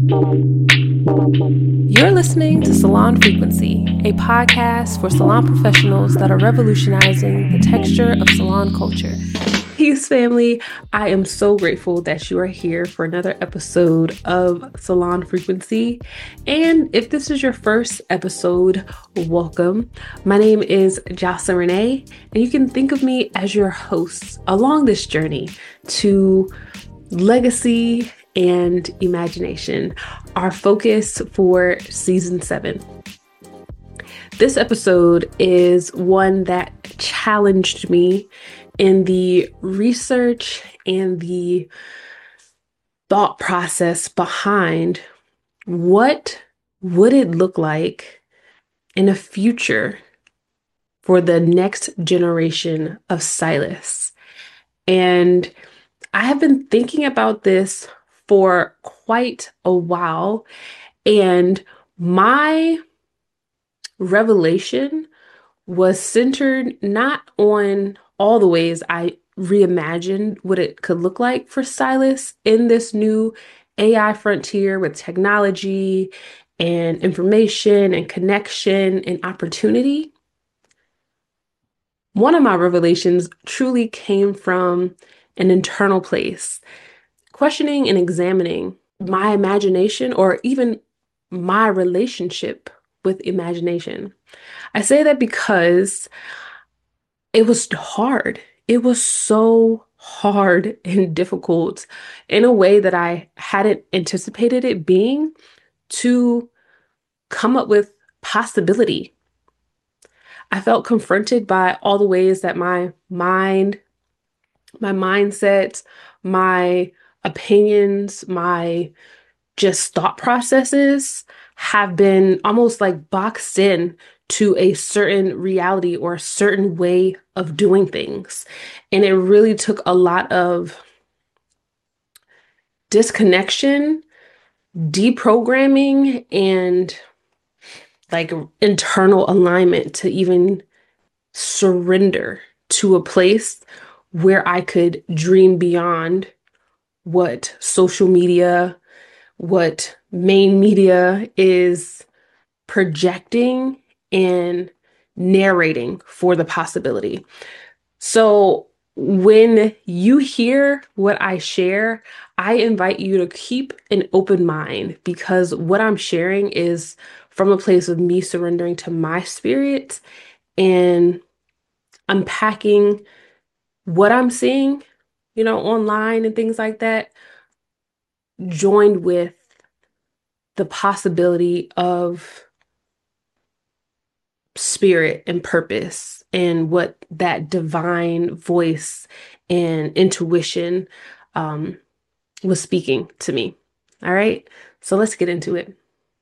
You're listening to Salon Frequency, a podcast for salon professionals that are revolutionizing the texture of salon culture. Peace, family. I am so grateful that you are here for another episode of Salon Frequency. And if this is your first episode, welcome. My name is Jocelyn Renee, and you can think of me as your host along this journey to legacy and imagination, our focus for season 7. This episode is one that challenged me in the research and the thought process behind what would it look like in a future for the next generation of stylists. And I have been thinking about this for quite a while, and my revelation was centered not on all the ways I reimagined what it could look like for stylists in this new AI frontier with technology and information and connection and opportunity. One of my revelations truly came from an internal place, questioning and examining my imagination or even my relationship with imagination. I say that because it was hard. It was so hard and difficult in a way that I hadn't anticipated it being, to come up with possibility. I felt confronted by all the ways that my mind, my mindset, my opinions, my just thought processes have been almost like boxed in to a certain reality or a certain way of doing things. And it really took a lot of disconnection, deprogramming, and like internal alignment to even surrender to a place where I could dream beyond what social media, what main media is projecting and narrating for the possibility. So when you hear what I share, I invite you to keep an open mind, because what I'm sharing is from a place of me surrendering to my spirit and unpacking what I'm seeing, online and things like that, joined with the possibility of spirit and purpose and what that divine voice and intuition was speaking to me. All right, so let's get into it.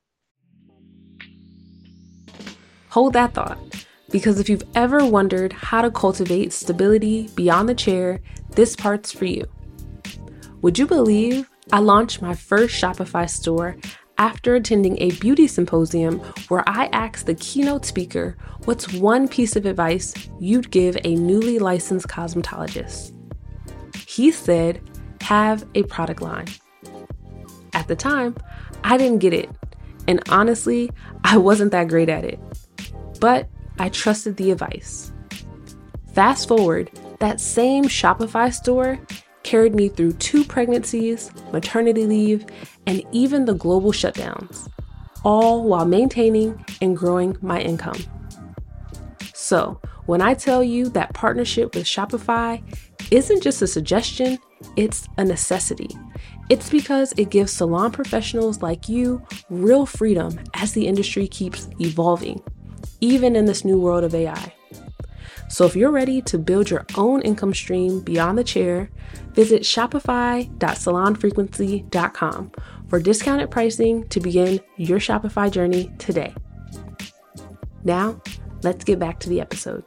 Hold that thought, because if you've ever wondered how to cultivate stability beyond the chair, this part's for you. Would you believe I launched my first Shopify store after attending a beauty symposium where I asked the keynote speaker, what's one piece of advice you'd give a newly licensed cosmetologist? He said, have a product line. At the time, I didn't get it. And honestly, I wasn't that great at it. But I trusted the advice. Fast forward, that same Shopify store carried me through 2 pregnancies, maternity leave, and even the global shutdowns, all while maintaining and growing my income. So when I tell you that partnership with Shopify isn't just a suggestion, it's a necessity. It's because it gives salon professionals like you real freedom as the industry keeps evolving, even in this new world of AI. So if you're ready to build your own income stream beyond the chair, visit shopify.salonfrequency.com for discounted pricing to begin your Shopify journey today. Now, let's get back to the episode.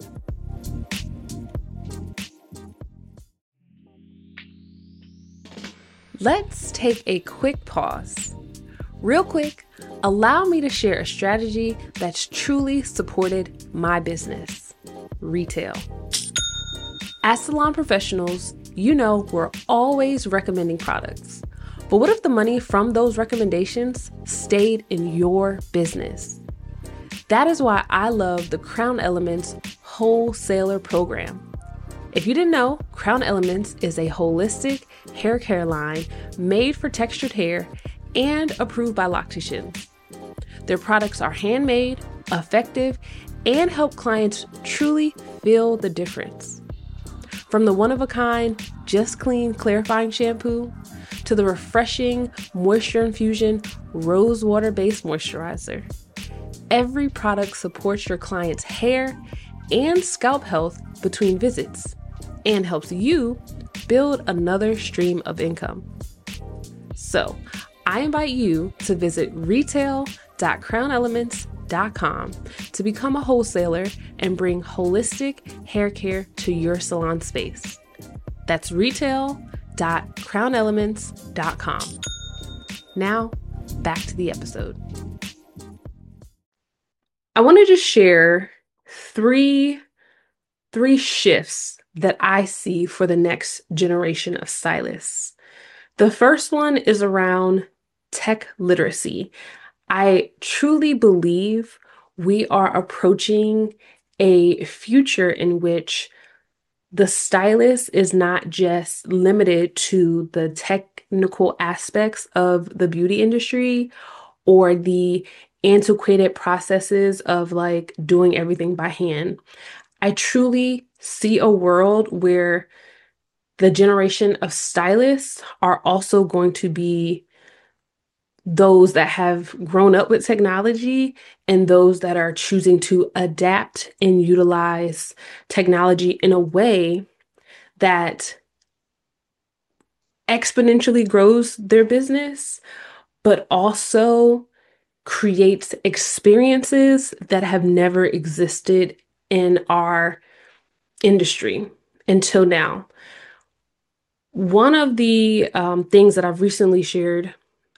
Let's take a quick pause. Real quick, allow me to share a strategy that's truly supported my business, retail. As salon professionals, we're always recommending products. But what if the money from those recommendations stayed in your business? That is why I love the Crown Elements Wholesaler Program. If you didn't know, Crown Elements is a holistic hair care line made for textured hair and approved by locticians. Their products are handmade, effective, and help clients truly feel the difference. From the one-of-a-kind Just Clean Clarifying Shampoo to the refreshing Moisture Infusion Rose Water-based moisturizer, every product supports your client's hair and scalp health between visits and helps you build another stream of income. So, I invite you to visit retail.crownelements.com to become a wholesaler and bring holistic hair care to your salon space. That's retail.crownelements.com. Now, back to the episode. I want to just share three shifts that I see for the next generation of stylists. The first one is around tech literacy. I truly believe we are approaching a future in which the stylist is not just limited to the technical aspects of the beauty industry or the antiquated processes of like doing everything by hand. I truly see a world where the generation of stylists are also going to be those that have grown up with technology and those that are choosing to adapt and utilize technology in a way that exponentially grows their business, but also creates experiences that have never existed in our industry until now. One of the things that I've recently shared,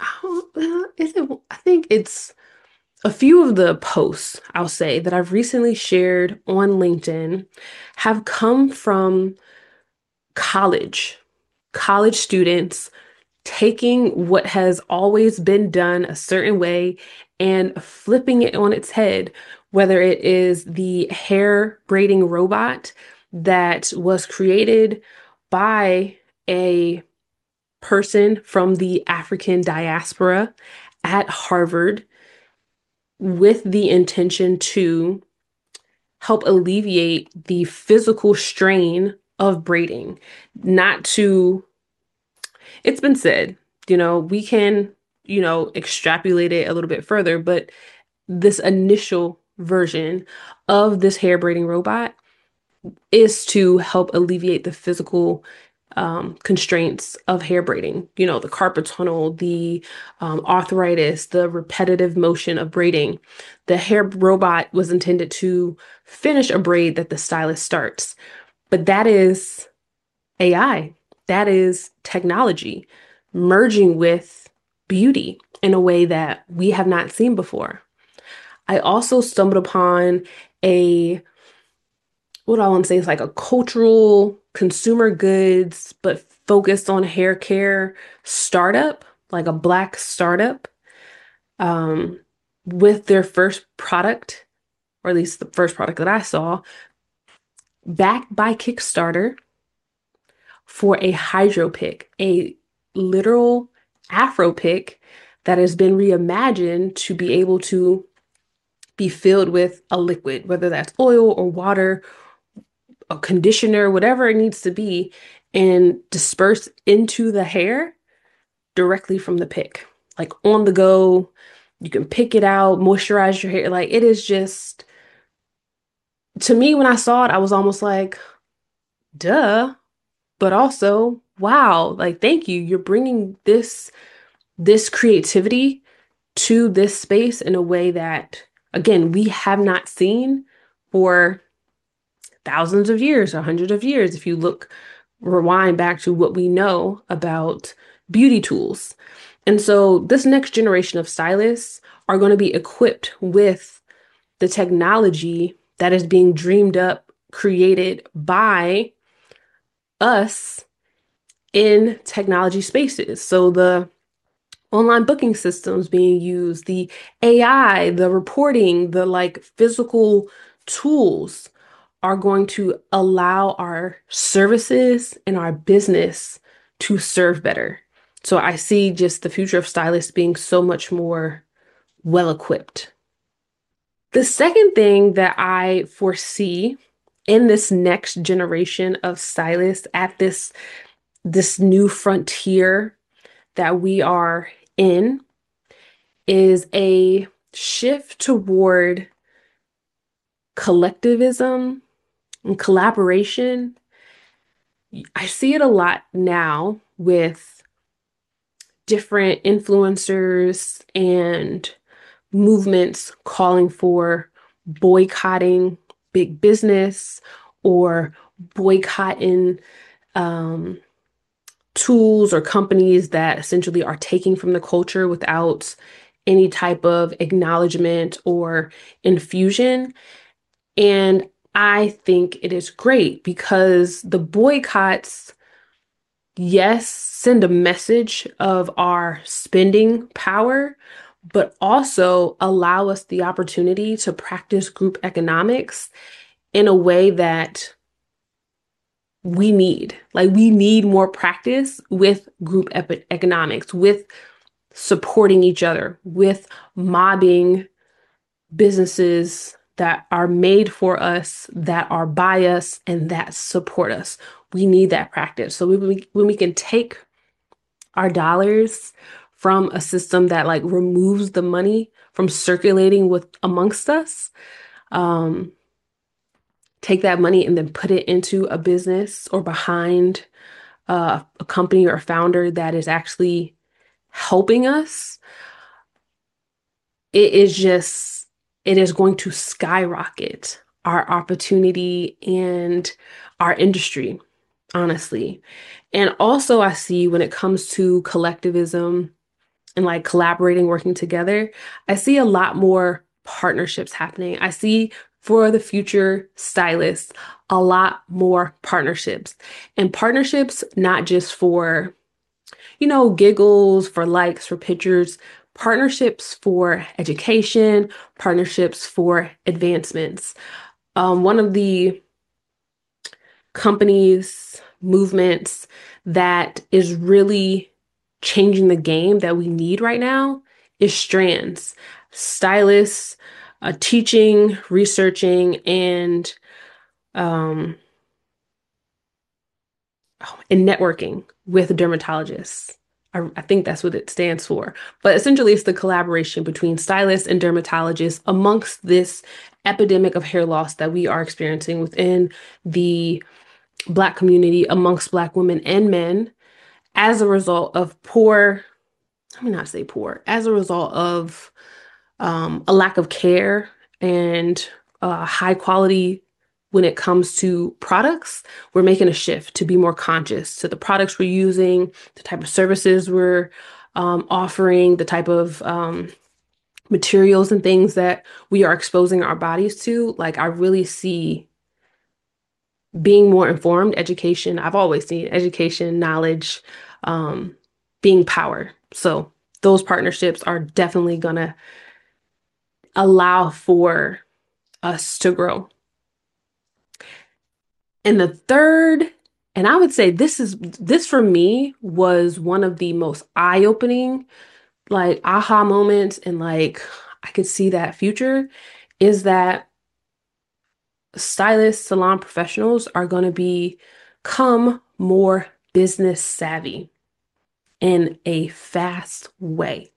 I think it's a few of the posts, I'll say, that I've recently shared on LinkedIn have come from college students taking what has always been done a certain way and flipping it on its head, whether it is the hair braiding robot that was created by a person from the African diaspora at Harvard with the intention to help alleviate the physical strain of braiding. It's been said, we can, extrapolate it a little bit further, but this initial version of this hair braiding robot is to help alleviate the physical constraints of hair braiding, the carpal tunnel, the arthritis, the repetitive motion of braiding. The hair robot was intended to finish a braid that the stylist starts, but that is AI. That is technology merging with beauty in a way that we have not seen before. I also stumbled upon what I want to say is like a cultural consumer goods, but focused on hair care startup, like a Black startup, with their first product, or at least the first product that I saw, backed by Kickstarter for a hydro pick, a literal Afro pick that has been reimagined to be able to be filled with a liquid, whether that's oil or water, a conditioner, whatever it needs to be, and disperse into the hair directly from the pick, like on the go. You can pick it out, moisturize your hair. Like, it is just, to me, when I saw it, I was almost like, duh, but also, wow, like, thank you. You're bringing this creativity to this space in a way that, again, we have not seen for thousands of years or hundreds of years. If you rewind back to what we know about beauty tools. And so this next generation of stylists are going to be equipped with the technology that is being dreamed up, created by us in technology spaces. So the online booking systems being used, the AI, the reporting, the like physical tools are going to allow our services and our business to serve better. So I see just the future of stylists being so much more well equipped. The second thing that I foresee in this next generation of stylists at this new frontier that we are in is a shift toward collectivism and collaboration. I see it a lot now with different influencers and movements calling for boycotting big business or boycotting um, tools or companies that essentially are taking from the culture without any type of acknowledgement or infusion. And I think it is great because the boycotts, yes, send a message of our spending power, but also allow us the opportunity to practice group economics in a way that we need. Like, we need more practice with group economics, with supporting each other, with mobbing businesses that are made for us, that are by us, and that support us. We need that practice. So when we can take our dollars from a system that like removes the money from circulating with amongst us, um, take that money and then put it into a business or behind a company or a founder that is actually helping us, it is just, it is going to skyrocket our opportunity and our industry, honestly. And also, I see when it comes to collectivism and like collaborating, working together, I see a lot more partnerships happening. I see for the future stylists, a lot more partnerships and partnerships, not just for, you know, giggles, for likes, for pictures, partnerships for education, partnerships for advancements. One of the companies, movements that is really changing the game that we need right now is Strands. Stylists, teaching, researching, um, and networking with dermatologists. I think that's what it stands for. But essentially, it's the collaboration between stylists and dermatologists amongst this epidemic of hair loss that we are experiencing within the Black community, amongst Black women and men, as a result of poor, let me not say poor, as a result of a lack of care and high quality when it comes to products. We're making a shift to be more conscious to the products we're using, the type of services we're offering, the type of materials and things that we are exposing our bodies to. Like, I really see being more informed, education. I've always seen education, knowledge, um, being power. So those partnerships are definitely going to allow for us to grow. And the third, and I would say this for me was one of the most eye-opening, like aha moments, and like I could see that future is that stylists, salon professionals are going to become more business savvy in a fast way.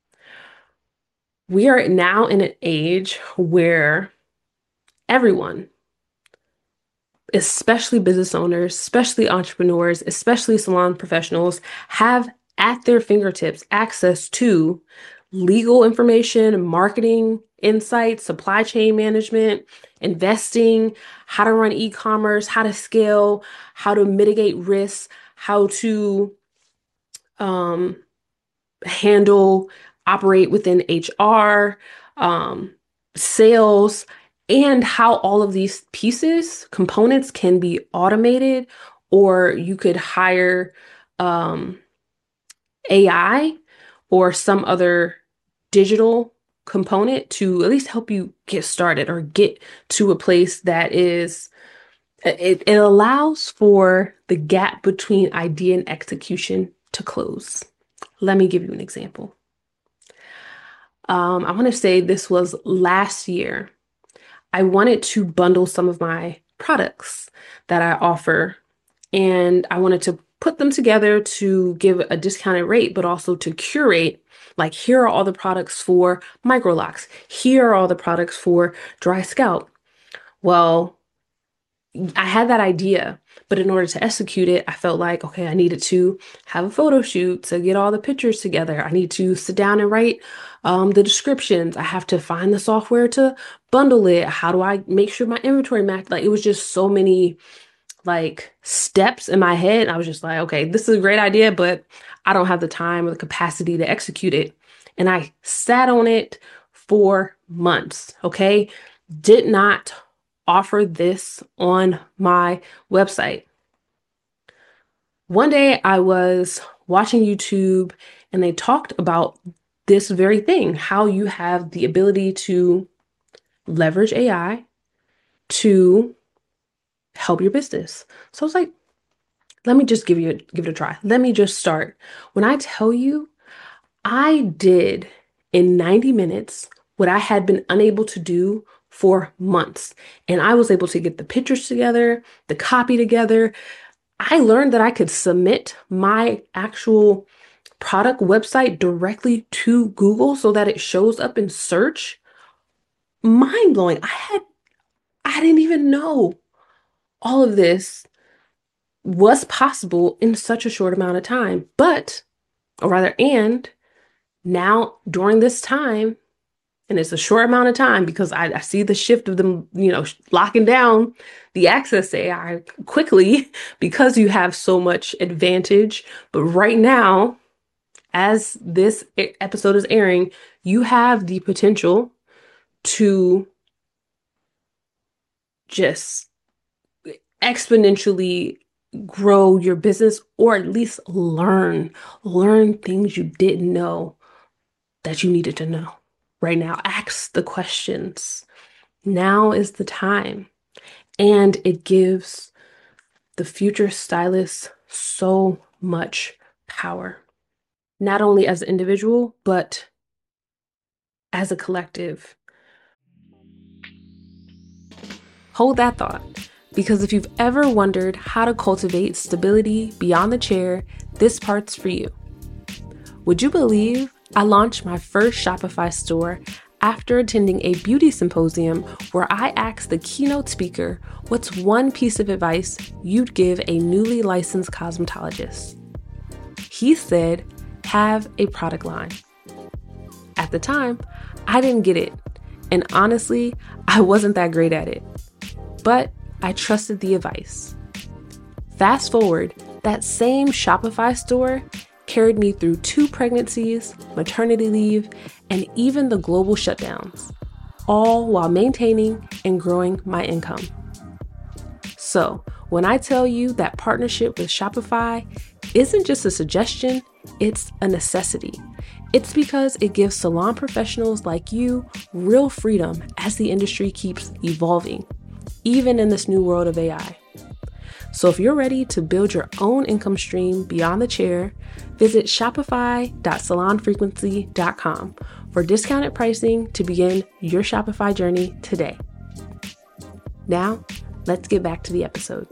We are now in an age where everyone, especially business owners, especially entrepreneurs, especially salon professionals, have at their fingertips access to legal information, marketing insights, supply chain management, investing, how to run e-commerce, how to scale, how to mitigate risks, how to um, handle, operate within HR, sales, and how all of these pieces, components can be automated, or you could hire AI or some other digital component to at least help you get started or get to a place that is, it allows for the gap between idea and execution to close. Let me give you an example. I want to say this was last year. I wanted to bundle some of my products that I offer, and I wanted to put them together to give a discounted rate, but also to curate, like, here are all the products for microlocks. Here are all the products for dry scalp. Well, I had that idea, but in order to execute it, I felt like, okay, I needed to have a photo shoot to get all the pictures together. I need to sit down and write the descriptions. I have to find the software to bundle it. How do I make sure my inventory matched? Like, it was just so many like steps in my head. I was just like, okay, this is a great idea, but I don't have the time or the capacity to execute it. And I sat on it for months, okay? Did not offer this on my website. One day I was watching YouTube and they talked about this very thing, how you have the ability to leverage AI to help your business. So I was like, let me just give it a try. Let me just start. When I tell you, I did in 90 minutes what I had been unable to do for months. And I was able to get the pictures together, the copy together. I learned that I could submit my actual product website directly to Google so that it shows up in search. Mind blowing. I didn't even know all of this was possible in such a short amount of time. And now during this time, and it's a short amount of time because I see the shift of them, locking down the access to AI quickly because you have so much advantage. But right now, as this episode is airing, you have the potential to just exponentially grow your business, or at least learn things you didn't know that you needed to know. Right now, ask the questions. Now is the time. And it gives the future stylist so much power, not only as an individual, but as a collective. Hold that thought, because if you've ever wondered how to cultivate stability beyond the chair, this part's for you. Would you believe I launched my first Shopify store after attending a beauty symposium where I asked the keynote speaker, what's one piece of advice you'd give a newly licensed cosmetologist? He said, have a product line. At the time, I didn't get it. And honestly, I wasn't that great at it. But I trusted the advice. Fast forward, that same Shopify store carried me through 2 pregnancies, maternity leave, and even the global shutdowns, all while maintaining and growing my income. So when I tell you that partnership with Shopify isn't just a suggestion, it's a necessity. It's because it gives salon professionals like you real freedom as the industry keeps evolving, even in this new world of AI. So if you're ready to build your own income stream beyond the chair, visit shopify.salonfrequency.com for discounted pricing to begin your Shopify journey today. Now, let's get back to the episode.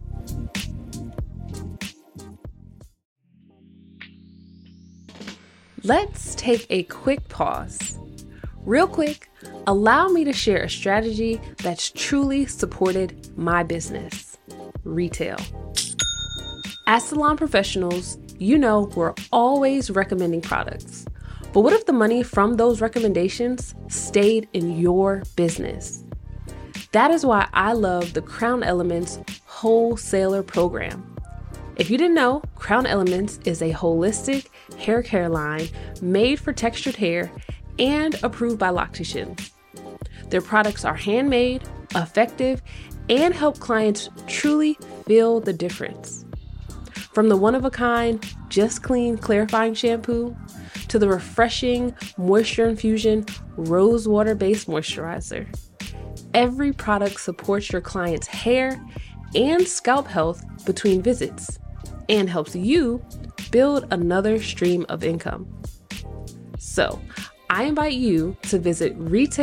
Let's take a quick pause. Real quick, allow me to share a strategy that's truly supported my business. Retail. As salon professionals, we're always recommending products. But what if the money from those recommendations stayed in your business? That is why I love the Crown Elements Wholesaler Program. If you didn't know, Crown Elements is a holistic hair care line made for textured hair and approved by Locticians. Their products are handmade, effective, and help clients truly feel the difference. From the one-of-a-kind Just Clean clarifying shampoo to the refreshing Moisture Infusion Rose Water-based moisturizer. Every product supports your client's hair and scalp health between visits and helps you build another stream of income. So, I invite you to visit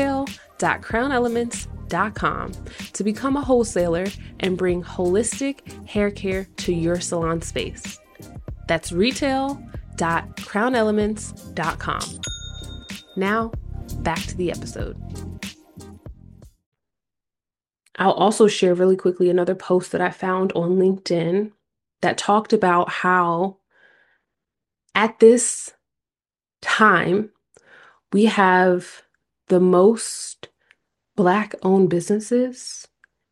retail.crownelements.com to become a wholesaler and bring holistic hair care to your salon space. That's retail.crownelements.com. Now, back to the episode. I'll also share really quickly another post that I found on LinkedIn that talked about how at this time, we have the most Black-owned businesses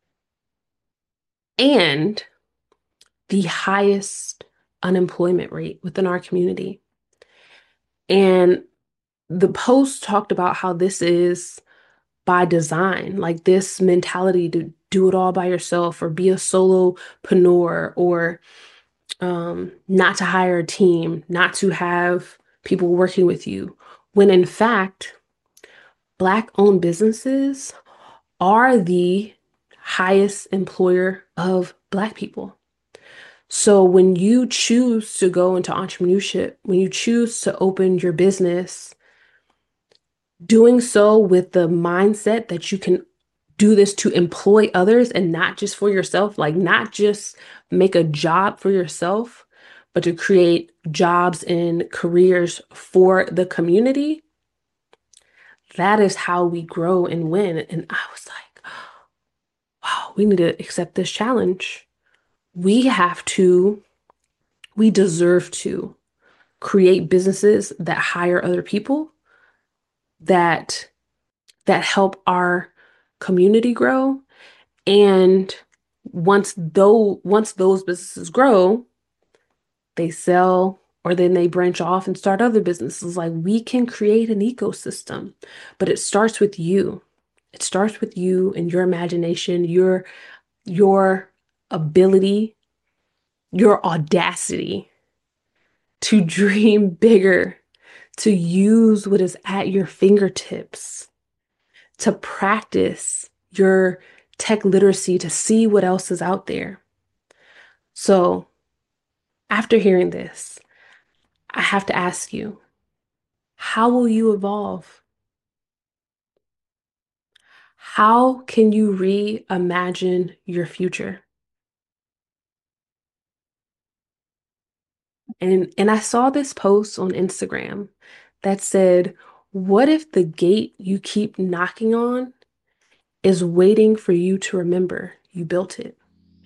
and the highest unemployment rate within our community. And the post talked about how this is by design, like this mentality to do it all by yourself or be a solopreneur or not to hire a team, not to have people working with you. When in fact, Black-owned businesses are the highest employer of Black people. So when you choose to go into entrepreneurship, when you choose to open your business, doing so with the mindset that you can do this to employ others and not just for yourself, like not just make a job for yourself, but to create jobs and careers for the community, that is how we grow and win. And I was like, wow, we need to accept this challenge. We deserve to create businesses that hire other people, that help our community grow. And once those businesses grow, they sell or then they branch off and start other businesses. Like we can create an ecosystem, but it starts with you. It starts with you and your imagination, your ability, your audacity to dream bigger, to use what is at your fingertips, to practice your tech literacy, to see what else is out there. So after hearing this, I have to ask you, how will you evolve? How can you reimagine your future? And I saw this post on Instagram that said, what if the gate you keep knocking on is waiting for you to remember you built it?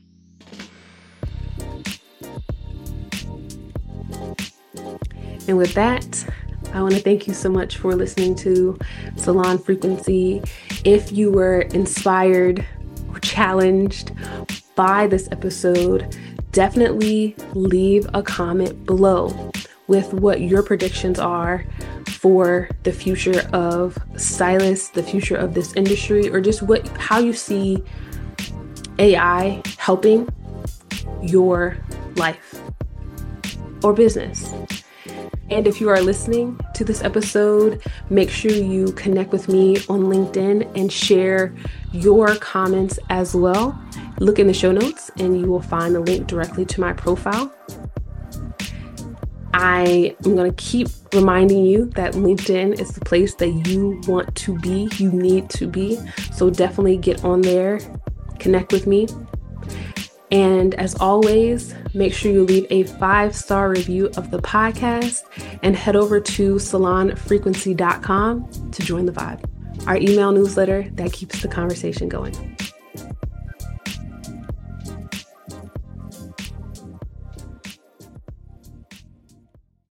And with that, I want to thank you so much for listening to Salon Frequency. If you were inspired or challenged by this episode, definitely leave a comment below with what your predictions are for the future of stylists, the future of this industry, or just how you see AI helping your life or business. And if you are listening to this episode, make sure you connect with me on LinkedIn and share your comments as well. Look in the show notes and you will find the link directly to my profile. I am going to keep reminding you that LinkedIn is the place that you want to be, you need to be. So definitely get on there, connect with me. And as always, make sure you leave a 5-star review of the podcast and head over to salonfrequency.com to join the vibe, our email newsletter that keeps the conversation going.